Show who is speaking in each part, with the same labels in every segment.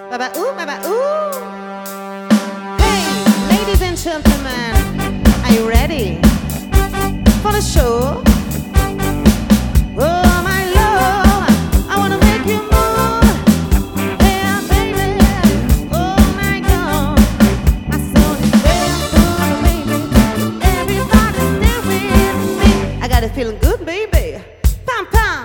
Speaker 1: Baba ooh, baba ooh. Hey, ladies and gentlemen, are you ready for the show? Oh my love, I wanna make you move. Yeah, baby. Oh my God, my soul is there for baby. Everybody's there with me. I got it feeling good, baby. Pam pam.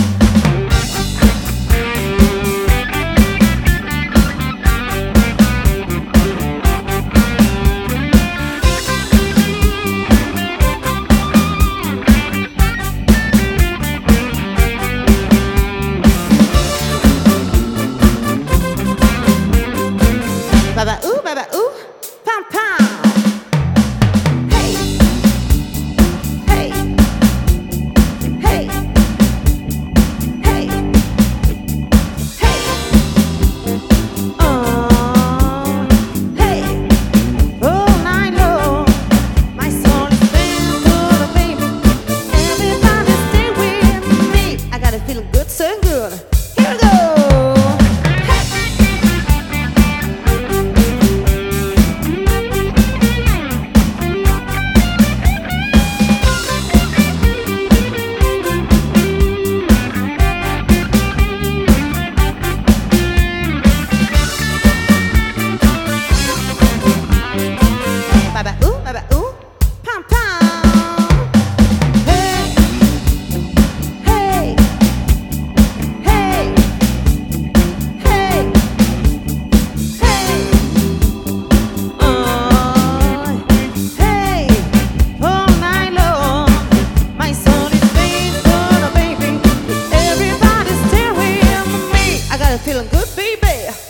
Speaker 1: Baba ooh, pam pam. Hey, hey, hey, hey, hey. Oh, hey, all night long, my soul is there for the baby. Everybody stay with me. I got it feeling good, so good. Here we go. Baba ooh, pam pam. Hey, hey, hey, hey, hey. Oh, hey, all night long, my soul is made for the baby. Everybody's there with me. I got a feeling good, baby.